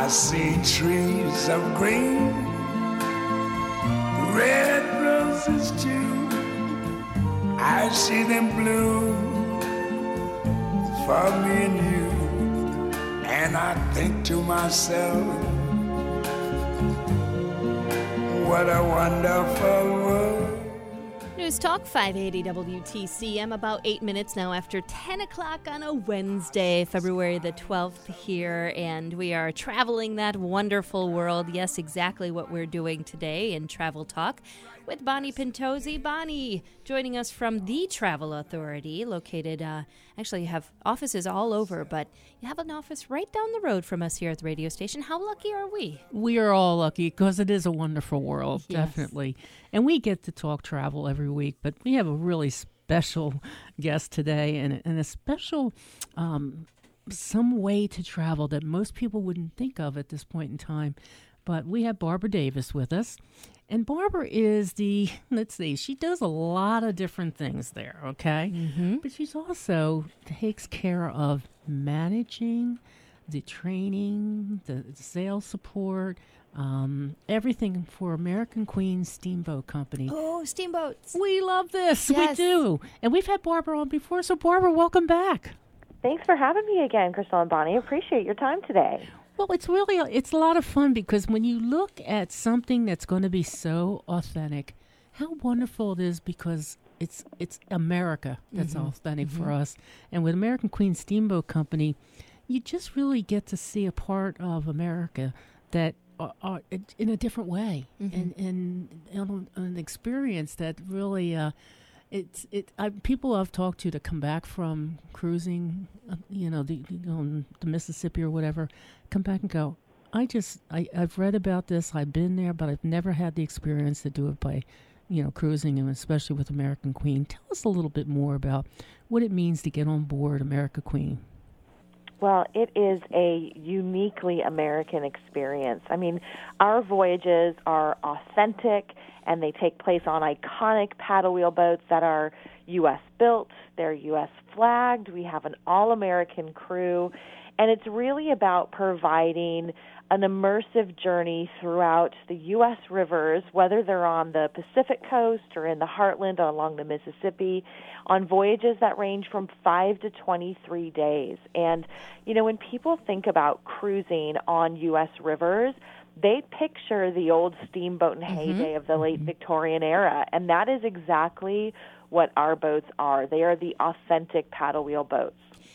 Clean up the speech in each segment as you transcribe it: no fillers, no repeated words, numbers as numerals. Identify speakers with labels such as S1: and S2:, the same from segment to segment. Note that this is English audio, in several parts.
S1: I see trees of green, red roses too. I see them bloom for me and you. And I think to myself, what a wonderful world.
S2: News Talk 580 WTCM, about 8 minutes now after 10 o'clock on a Wednesday, February the 12th here, and we are traveling that wonderful world. Yes, exactly what we're doing today in Travel Talk with Bonnie Pintozzi. Bonnie, joining us from the Travel Authority, located, actually you have offices all over, but you have an office right down the road from us here at the radio station. How lucky are we?
S3: We are all lucky because it is a wonderful world,
S2: Yes.
S3: definitely. And we get to talk travel every week, but we have a really special guest today and a special some way to travel that most people wouldn't think of at this point in time. But we have Barbara Davis with us. And Barbara is she does a lot of different things there, okay?
S2: Mm-hmm.
S3: But she's also takes care of managing the training, the sales support, everything for American Queen Steamboat Company.
S2: Oh, steamboats.
S3: We love this.
S2: Yes.
S3: We do. And we've had Barbara on before. So, Barbara, welcome back.
S4: Thanks for having me again, Crystal and Bonnie. Appreciate your time today.
S3: Well, it's a lot of fun because when you look at something that's going to be so authentic, how wonderful it is because it's America that's authentic for us. And with American Queen Steamboat Company, you just really get to see a part of America that are in a different way and an experience that really people I've talked to that come back from cruising, the Mississippi or whatever, come back and go, I've read about this, I've been there, but I've never had the experience to do it by, cruising, and especially with American Queen. Tell us a little bit more about what it means to get on board American Queen.
S4: Well, it is a uniquely American experience. I mean, our voyages are authentic, and they take place on iconic paddle wheel boats that are U.S. built, they're U.S. flagged, we have an all-American crew, and it's really about providing an immersive journey throughout the U.S. rivers, whether they're on the Pacific coast or in the heartland or along the Mississippi, on voyages that range from 5 to 23 days. And, when people think about cruising on U.S. rivers, they picture the old steamboat and heyday of the late Victorian era, and that is exactly what our boats are. They are the authentic paddle wheel boats.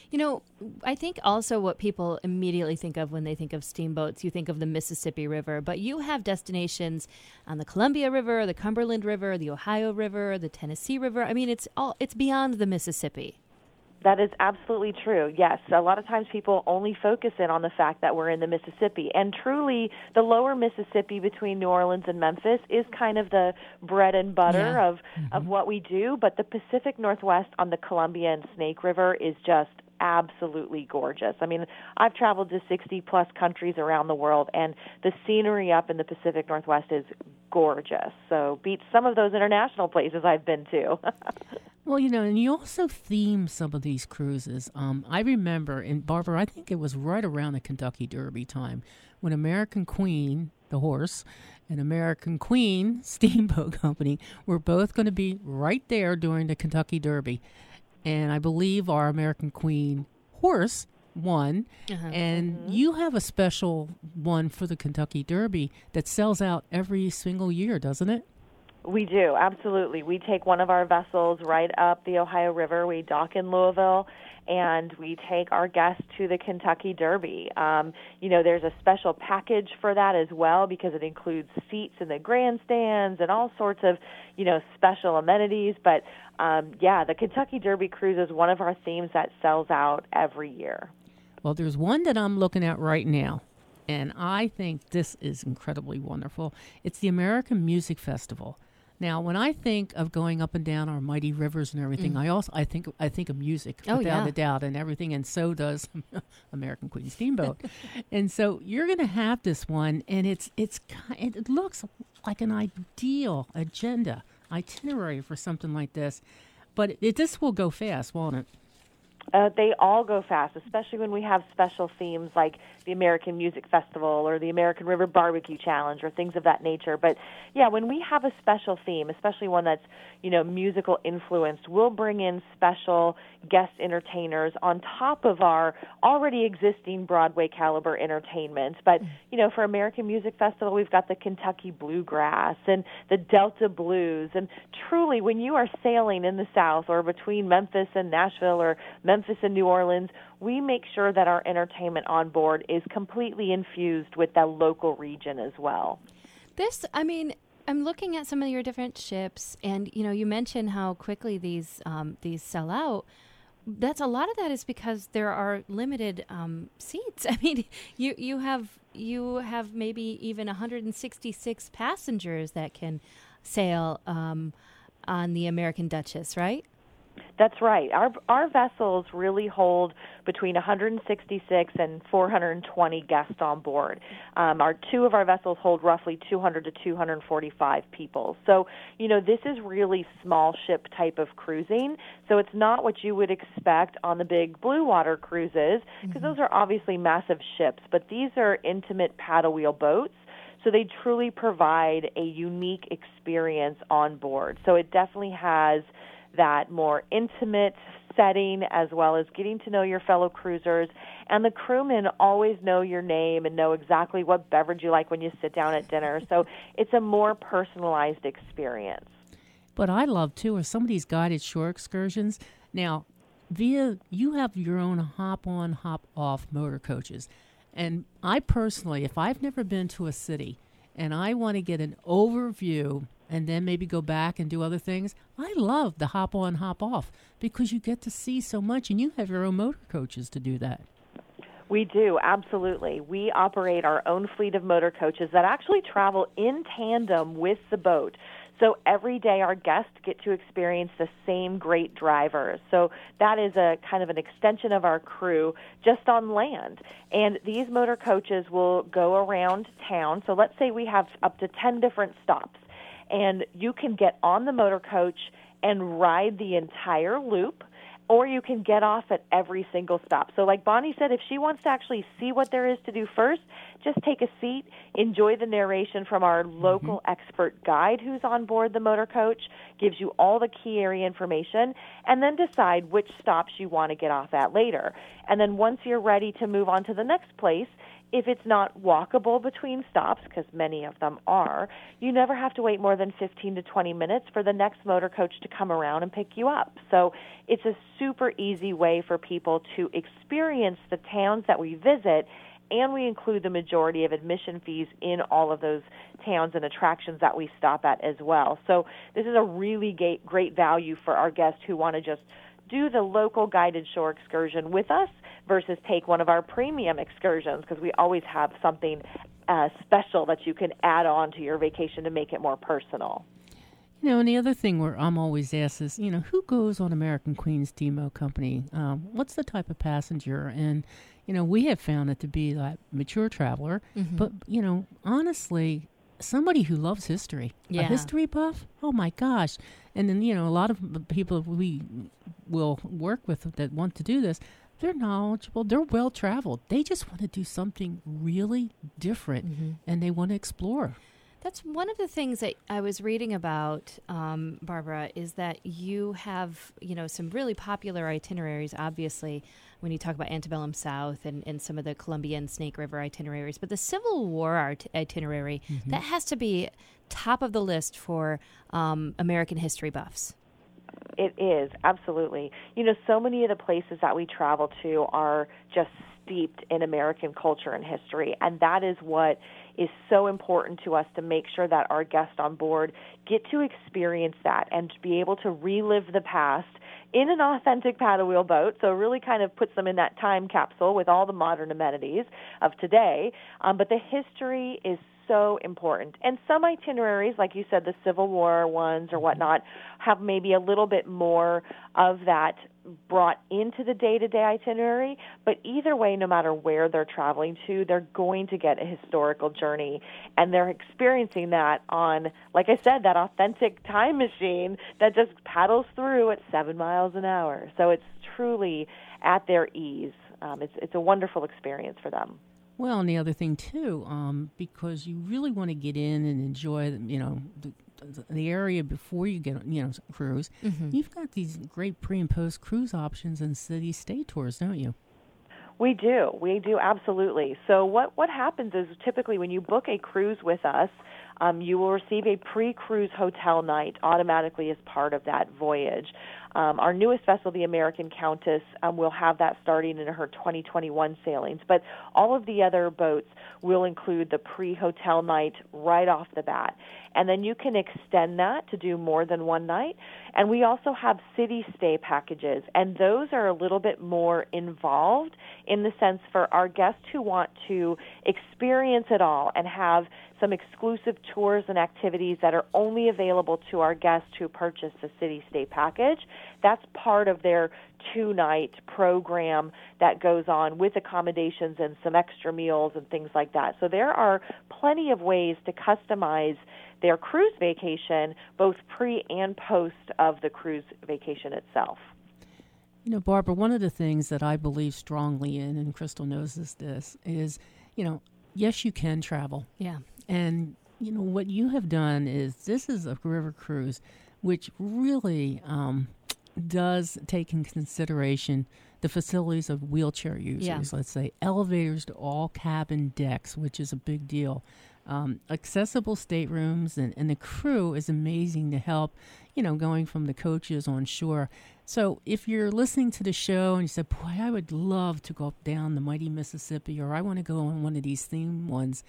S2: I think also what people immediately think of when they think of steamboats, you think of the Mississippi River, but you have destinations on the Columbia River, the Cumberland River, the Ohio River, the Tennessee River. I mean, it's beyond the Mississippi.
S4: That is absolutely true, yes. A lot of times people only focus in on the fact that we're in the Mississippi. And truly, the lower Mississippi between New Orleans and Memphis is kind of the bread and butter of what we do. But the Pacific Northwest on the Columbia and Snake River is just absolutely gorgeous. I mean, I've traveled to 60-plus countries around the world, and the scenery up in the Pacific Northwest is gorgeous. So beats some of those international places I've been to.
S3: Well, and you also theme some of these cruises. I remember, and Barbara, I think it was right around the Kentucky Derby time, when American Queen, the horse, and American Queen Steamboat Company were both going to be right there during the Kentucky Derby. And I believe our American Queen horse won. And you have a special one for the Kentucky Derby that sells out every single year, doesn't it?
S4: We do, absolutely. We take one of our vessels right up the Ohio River. We dock in Louisville, and we take our guests to the Kentucky Derby. There's a special package for that as well because it includes seats in the grandstands and all sorts of, special amenities. But, the Kentucky Derby cruise is one of our themes that sells out every year.
S3: Well, there's one that I'm looking at right now, and I think this is incredibly wonderful. It's the American Music Festival. Now, when I think of going up and down our mighty rivers and everything, I think of music without a doubt and everything, and so does American Queen Steamboat. And so you're going to have this one, and it looks like an ideal itinerary for something like this. But this will go fast, won't it?
S4: They all go fast, especially when we have special themes like the American Music Festival or the American River Barbecue Challenge or things of that nature. But, yeah, when we have a special theme, especially one that's, musical influenced, we'll bring in special guest entertainers on top of our already existing Broadway caliber entertainment. But, for American Music Festival, we've got the Kentucky Bluegrass and the Delta Blues. And truly, when you are sailing in the South or between Memphis and Nashville or Memphis and New Orleans, we make sure that our entertainment on board is completely infused with the local region as well.
S2: I'm looking at some of your different ships, and you mentioned how quickly these sell out. That's a lot of that is because there are limited seats. I mean, you have maybe even 166 passengers that can sail on the American Duchess, right?
S4: That's right. Our vessels really hold between 166 and 420 guests on board. Two of our vessels hold roughly 200 to 245 people. So, this is really small ship type of cruising. So it's not what you would expect on the big blue water cruises, because those are obviously massive ships. But these are intimate paddle wheel boats. So they truly provide a unique experience on board. So it definitely has that more intimate setting, as well as getting to know your fellow cruisers. And the crewmen always know your name and know exactly what beverage you like when you sit down at dinner. So it's a more personalized experience.
S3: But I love, too, are some of these guided shore excursions. Now, you have your own hop-on, hop-off motor coaches. And I personally, if I've never been to a city and I want to get an overview and then maybe go back and do other things, I love the hop on, hop off, because you get to see so much, and you have your own motor coaches to do that.
S4: We do, absolutely. We operate our own fleet of motor coaches that actually travel in tandem with the boat. So every day our guests get to experience the same great drivers. So that is a kind of an extension of our crew just on land. And these motor coaches will go around town. So let's say we have up to 10 different stops. And you can get on the motor coach and ride the entire loop, or you can get off at every single stop. So like Bonnie said, if she wants to actually see what there is to do first, just take a seat, enjoy the narration from our local expert guide who's on board the motor coach, gives you all the key area information, and then decide which stops you want to get off at later. And then once you're ready to move on to the next place, if it's not walkable between stops, because many of them are, you never have to wait more than 15 to 20 minutes for the next motor coach to come around and pick you up. So it's a super easy way for people to experience the towns that we visit, and we include the majority of admission fees in all of those towns and attractions that we stop at as well. So this is a really great value for our guests who want to just do the local guided shore excursion with us versus take one of our premium excursions, because we always have something special that you can add on to your vacation to make it more personal.
S3: And the other thing where I'm always asked is, who goes on American Queen Steamboat Company? What's the type of passenger? And, we have found it to be like mature traveler. But, honestly, somebody who loves history, a history buff, oh my gosh. And then, a lot of people we will work with that want to do this, they're knowledgeable, they're well-traveled. They just want to do something really different, and they want to explore.
S2: That's one of the things that I was reading about, Barbara, is that you have, some really popular itineraries, obviously, when you talk about Antebellum South and some of the Columbia and Snake River itineraries. But the Civil War itinerary, that has to be top of the list for American history buffs.
S4: It is, absolutely. So many of the places that we travel to are just steeped in American culture and history, and that is what is so important to us, to make sure that our guests on board get to experience that and to be able to relive the past in an authentic paddle wheel boat. So it really kind of puts them in that time capsule with all the modern amenities of today. But the history is so important. And some itineraries, like you said, the Civil War ones or whatnot, have maybe a little bit more of that brought into the day-to-day itinerary. But either way, no matter where they're traveling to, they're going to get a historical journey. And they're experiencing that on, like I said, that authentic time machine that just paddles through at 7 miles an hour. So it's truly at their ease. It's a wonderful experience for them.
S3: Well, and the other thing too, because you really want to get in and enjoy, the area before you get, cruise. Mm-hmm. You've got these great pre and post cruise options and city stay tours, don't you?
S4: We do absolutely. So what happens is typically when you book a cruise with us, you will receive a pre-cruise hotel night automatically as part of that voyage. Our newest vessel, the American Countess, will have that starting in her 2021 sailings. But all of the other boats will include the pre-hotel night right off the bat. And then you can extend that to do more than one night. And we also have city stay packages, and those are a little bit more involved in the sense for our guests who want to experience it all and have some exclusive tours and activities that are only available to our guests who purchase the city stay package. That's part of their 2-night program that goes on with accommodations and some extra meals and things like that. So there are plenty of ways to customize their cruise vacation, both pre and post of the cruise vacation itself.
S3: Barbara, one of the things that I believe strongly in, and Crystal knows this is, yes, you can travel.
S2: Yeah.
S3: And, what you have done is this is a river cruise, which really does take in consideration the facilities of wheelchair users. Yeah. Let's say elevators to all cabin decks, which is a big deal. Accessible staterooms, and the crew is amazing to help, going from the coaches on shore. So if you're listening to the show and you say, boy, I would love to go down the mighty Mississippi, or I want to go on one of these themed ones,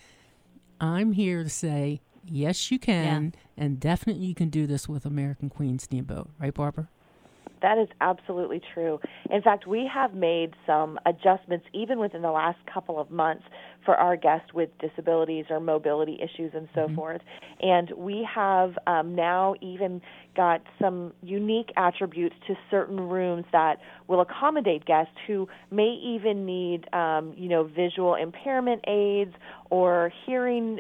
S3: I'm here to say, yes, you can, and definitely you can do this with American Queen Steamboat. Right, Barbara?
S4: That is absolutely true. In fact, we have made some adjustments even within the last couple of months for our guests with disabilities or mobility issues and so forth. And we have now even got some unique attributes to certain rooms that will accommodate guests who may even need, visual impairment aids or hearing,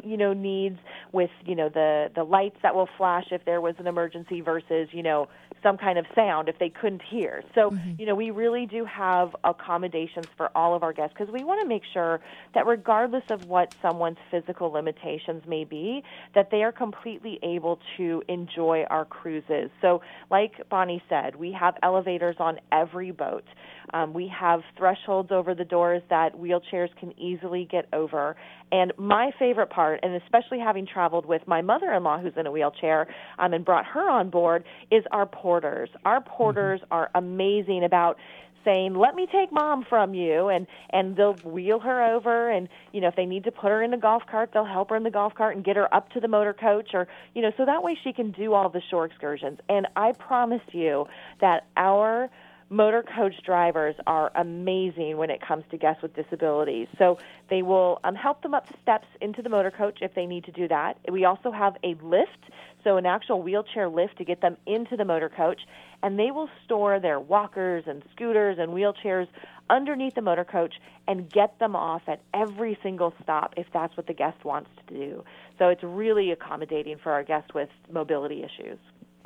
S4: needs with, the lights that will flash if there was an emergency versus, some kind of sound if they couldn't hear. So, we really do have accommodations for all of our guests because we want to make sure that regardless of what someone's physical limitations may be, that they are completely able to enjoy our cruises. So, like Bonnie said, we have elevators on every boat. We have thresholds over the doors that wheelchairs can easily get over. And my favorite part, and especially having traveled with my mother-in-law who's in a wheelchair and brought her on board, is our porters. Our porters are amazing about saying, let me take mom from you, and they'll wheel her over, and, if they need to put her in a golf cart, they'll help her in the golf cart and get her up to the motor coach, or, so that way she can do all the shore excursions. And I promise you that our motor coach drivers are amazing when it comes to guests with disabilities. So they will help them up the steps into the motor coach if they need to do that. We also have a lift, so an actual wheelchair lift to get them into the motor coach, and they will store their walkers and scooters and wheelchairs underneath the motor coach and get them off at every single stop if that's what the guest wants to do. So it's really accommodating for our guests with mobility issues.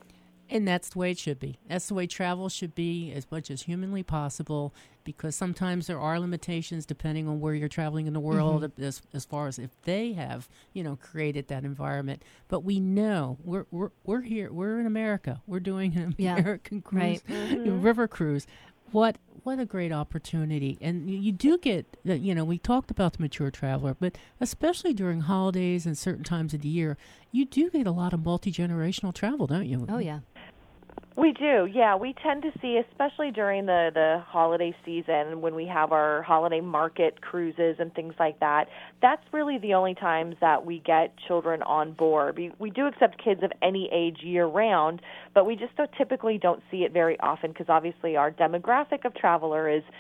S3: And that's the way it should be. That's the way travel should be, as much as humanly possible, because sometimes there are limitations depending on where you're traveling in the world, as far as if they have, created that environment. But we know we're here. We're in America. We're doing an American cruise, river cruise. What a great opportunity. And you do get, we talked about the mature traveler, but especially during holidays and certain times of the year, you do get a lot of multi-generational travel, don't you?
S2: Oh, yeah.
S4: We do, yeah. We tend to see, especially during the holiday season, when we have our holiday market cruises and things like that, that's really the only times that we get children on board. We do accept kids of any age year-round, but we just typically don't see it very often because obviously our demographic of traveler is,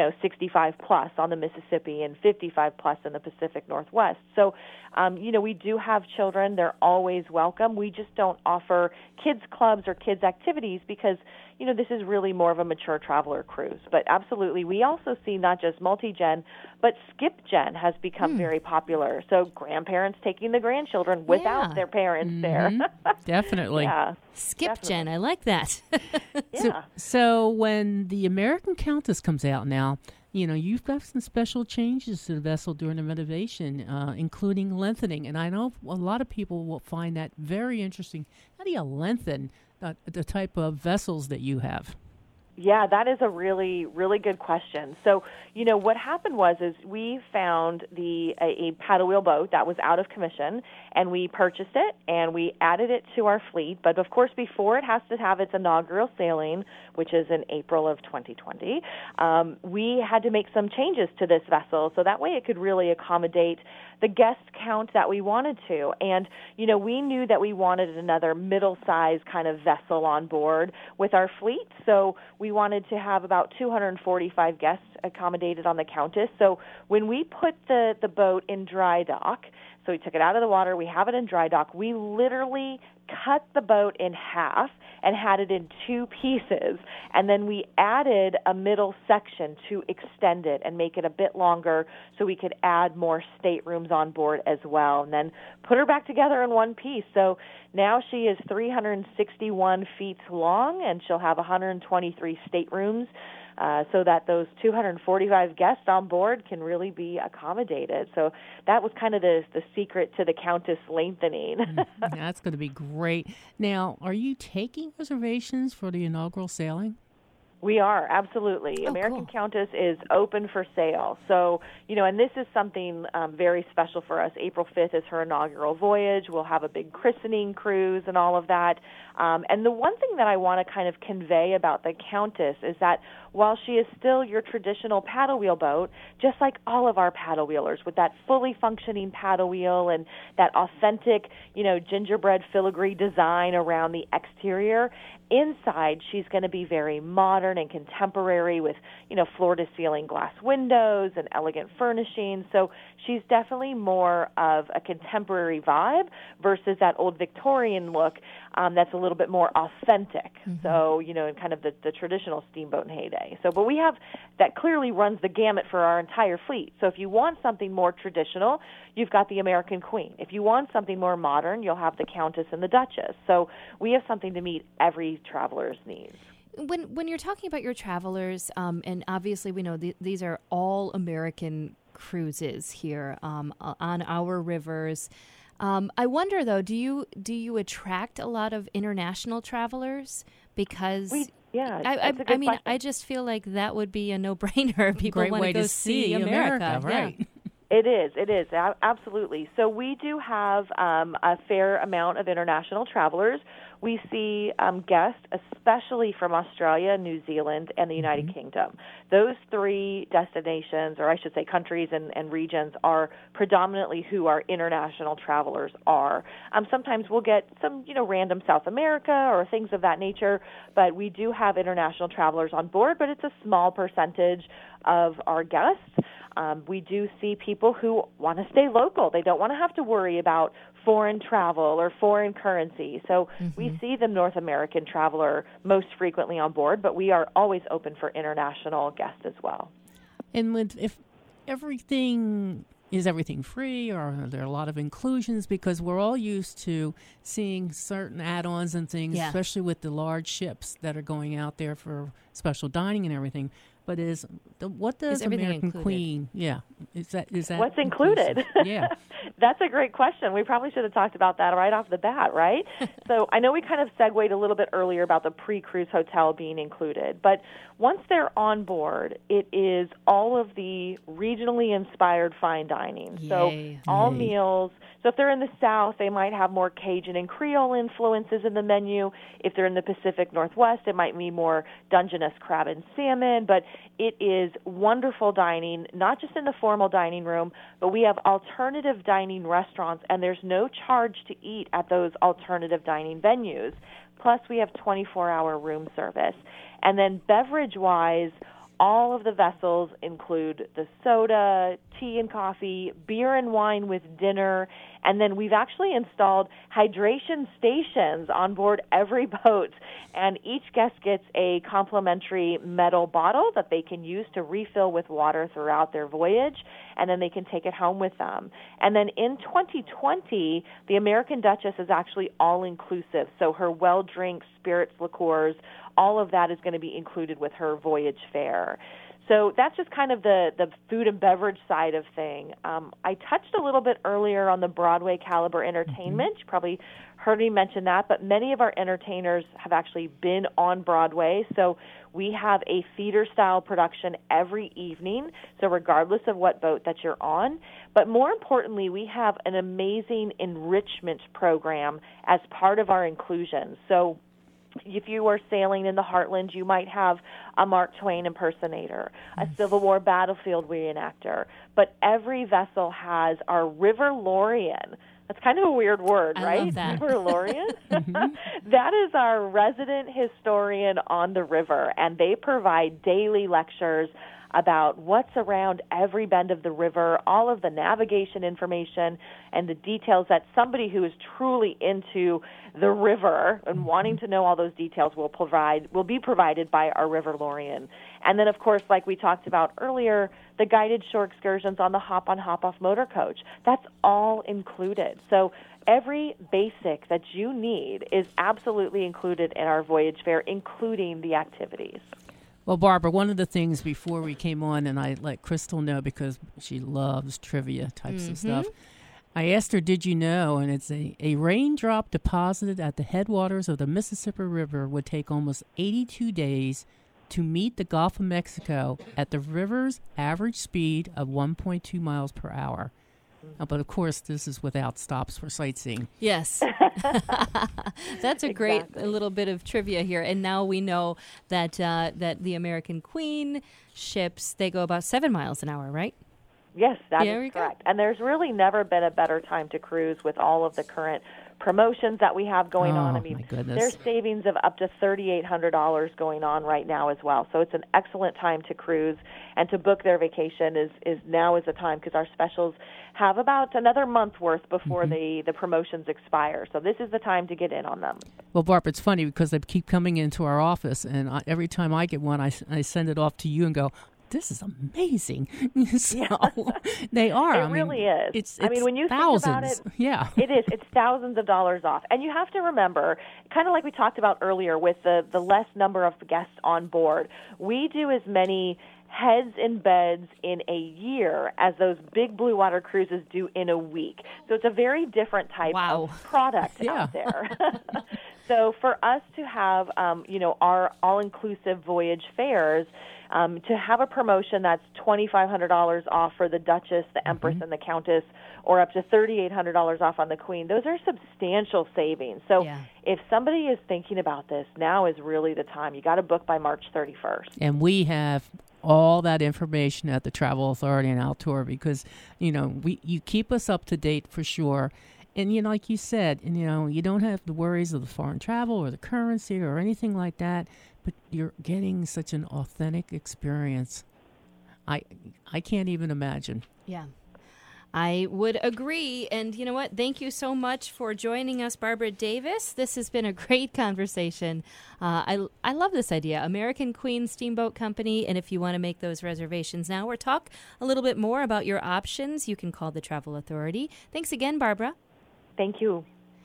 S4: 65 plus on the Mississippi and 55 plus in the Pacific Northwest. So, we do have children. They're always welcome. We just don't offer kids clubs or kids activities because, this is really more of a mature traveler cruise. But absolutely, we also see not just multi-gen, but skip-gen has become very popular. So grandparents taking the grandchildren without their parents there.
S3: Definitely.
S4: Yeah.
S2: Skip-gen, I like that.
S4: Yeah.
S3: So when the American Countess comes out now, you've got some special changes to the vessel during the renovation, including lengthening. And I know a lot of people will find that very interesting. How do you lengthen the type of vessels that you have?
S4: Yeah, that is a really, really good question. So, what happened is we found a paddle wheel boat that was out of commission, and we purchased it, and we added it to our fleet. But, of course, before it has to have its inaugural sailing, which is in April of 2020, we had to make some changes to this vessel so that way it could really accommodate the guest count that we wanted to. And, we knew that we wanted another middle-sized kind of vessel on board with our fleet. So we wanted to have about 245 guests accommodated on the Countess. So when we put the boat in dry dock, so we took it out of the water, we have it in dry dock, we literally cut the boat in half and had it in two pieces. And then we added a middle section to extend it and make it a bit longer so we could add more staterooms on board as well. And then put her back together in one piece. So now she is 361 feet long, and she'll have 123 staterooms. So that those 245 guests on board can really be accommodated. So that was kind of the secret to the Countess lengthening.
S3: That's going to be great. Now, are you taking reservations for the inaugural sailing?
S4: We are, absolutely. American
S2: cool.
S4: Countess is open for sale. So, and this is something very special for us. April 5th is her inaugural voyage. We'll have a big christening cruise and all of that. And the one thing that I want to kind of convey about the Countess is that while she is still your traditional paddle wheel boat, just like all of our paddle wheelers, with that fully functioning paddle wheel and that authentic, gingerbread filigree design around the exterior, inside she's going to be very modern and contemporary with, floor-to-ceiling glass windows and elegant furnishings. So she's definitely more of a contemporary vibe versus that old Victorian look that's a little bit more authentic. Mm-hmm. So, in kind of the traditional steamboat and heyday. So, but we have that clearly runs the gamut for our entire fleet. So if you want something more traditional, you've got the American Queen. If you want something more modern, you'll have the Countess and the Duchess. So we have something to meet every traveler's needs.
S2: When you're talking about your travelers, and obviously we know these are all American cruises here on our rivers. I wonder though, do you attract a lot of international travelers? Because I mean, I just feel like that would be a no-brainer. People want to go see America,
S3: right?
S2: Yeah.
S4: It is, absolutely. So we do have a fair amount of international travelers. We see guests, especially from Australia, New Zealand, and the United Kingdom. Those three destinations, or I should say countries and regions, are predominantly who our international travelers are. Sometimes we'll get some, random South America or things of that nature, but we do have international travelers on board, but it's a small percentage of our guests. We do see people who want to stay local. They don't want to have to worry about foreign travel or foreign currency. So we see the North American traveler most frequently on board, but we are always open for international guests as well.
S3: And if everything free, or are there a lot of inclusions? Because we're all used to seeing certain add-ons and things, especially with the large ships that are going out there for special dining and everything. But what does American
S2: included?
S3: Queen? Yeah, is that
S4: what's included?
S3: Yeah,
S4: that's a great question. We probably should have talked about that right off the bat, right? So I know we kind of segued a little bit earlier about the pre-cruise hotel being included, but once they're on board, it is all of the regionally inspired fine dining.
S2: Yay.
S4: So all meals, So if they're in the South, they might have more Cajun and Creole influences in the menu. If they're in the Pacific Northwest, it might be more Dungeness crab and salmon. But it is wonderful dining, not just in the formal dining room, but we have alternative dining restaurants, and there's no charge to eat at those alternative dining venues. Plus, we have 24-hour room service. And then beverage-wise, all of the vessels include the soda, tea and coffee, beer and wine with dinner, and then we've actually installed hydration stations on board every boat, and each guest gets a complimentary metal bottle that they can use to refill with water throughout their voyage, and then they can take it home with them. And then in 2020, the American Duchess is actually all-inclusive, so her well-drinks, spirits, liqueurs, all of that is going to be included with her voyage fare. So that's just kind of the food and beverage side of thing. I touched a little bit earlier on the Broadway caliber entertainment. You probably heard me mention that, but many of our entertainers have actually been on Broadway. So we have a theater-style production every evening, so regardless of what boat that you're on. But more importantly, we have an amazing enrichment program as part of our inclusion. So if you are sailing in the Heartland, you might have a Mark Twain impersonator, a Civil War battlefield reenactor. But every vessel has our River Lorian. That's kind of a weird word,
S2: I
S4: right?
S2: love that.
S4: River Lorian. That is our resident historian on the river, and they provide daily lectures about what's around every bend of the river, all of the navigation information and the details that somebody who is truly into the river and wanting to know all those details will be provided by our River Lorian. And then, of course, like we talked about earlier, the guided shore excursions on the hop-on, hop-off motor coach. That's all included. So every basic that you need is absolutely included in our voyage fare, including the activities.
S3: Well, Barbara, one of the things before we came on, and I let Crystal know because she loves trivia types of stuff, I asked her, did you know, and it's a raindrop deposited at the headwaters of the Mississippi River would take almost 82 days to meet the Gulf of Mexico at the river's average speed of 1.2 miles per hour. But, of course, this is without stops for sightseeing.
S2: Yes. That's a great
S4: Exactly.
S2: little bit of trivia here. And now we know that that the American Queen ships, they go about 7 miles an hour, right?
S4: Yes, that
S2: There we
S4: is
S2: go.
S4: correct. And there's really never been a better time to cruise with all of the current promotions that we have going on. I
S3: Oh,
S4: mean,
S3: my goodness.
S4: there's savings of up to $3,800 going on right now as well. So it's an excellent time to cruise, and to book their vacation is now is the time, because our specials have about another month worth before the promotions expire. So this is the time to get in on them.
S3: Well, Barbara, it's funny because they keep coming into our office, and every time I get one, I send it off to you and go, this is amazing. So they are.
S4: It really is.
S3: It's
S4: I mean, when you
S3: thousands.
S4: think about it,
S3: Yeah.
S4: it is. It's thousands of dollars off. And you have to remember, kind of like we talked about earlier with the less number of guests on board, we do as many heads in beds in a year as those big blue water cruises do in a week. So it's a very different type
S2: Wow.
S4: of product out there. So for us to have, our all-inclusive voyage fares, to have a promotion that's $2,500 off for the Duchess, the Empress, and the Countess, or up to $3,800 off on the Queen, those are substantial savings. So
S2: Yeah.
S4: if somebody is thinking about this, now is really the time. You got to book by March 31st.
S3: And we have all that information at the Travel Authority and Altour because, you keep us up to date for sure. And, like you said, you don't have the worries of the foreign travel or the currency or anything like that, but you're getting such an authentic experience. I can't even imagine.
S2: Yeah. I would agree. And you know what? Thank you so much for joining us, Barbara Davis. This has been a great conversation. I love this idea, American Queen Steamboat Company. And if you want to make those reservations now or talk a little bit more about your options, you can call the Travel Authority. Thanks again, Barbara.
S4: Thank you.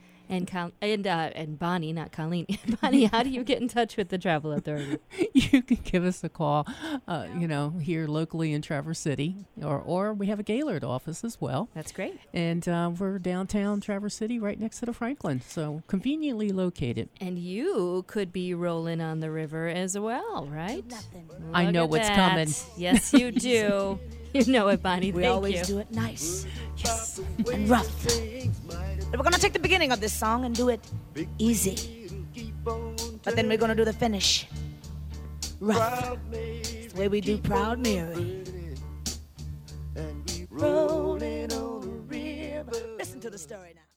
S2: And Bonnie, not Colleen. Bonnie, how do you get in touch with the Travel Authority?
S3: You can give us a call, here locally in Traverse City, or we have a Gaylord office as well.
S2: That's great.
S3: And we're downtown Traverse City, right next to the Franklin, so conveniently located.
S2: And you could be rolling on the river as well, right?
S3: I know
S2: Look at
S3: what's
S2: that.
S3: coming.
S2: Yes, you do. You know it, Bonnie.
S5: We
S2: Thank
S5: always
S2: you.
S5: do it nice. Yes. And rough. But we're going to take the beginning of this song and do it easy. But then we're going to do the finish rough. It's the way we do Proud Mary. Rolling on the river. Listen to the story now.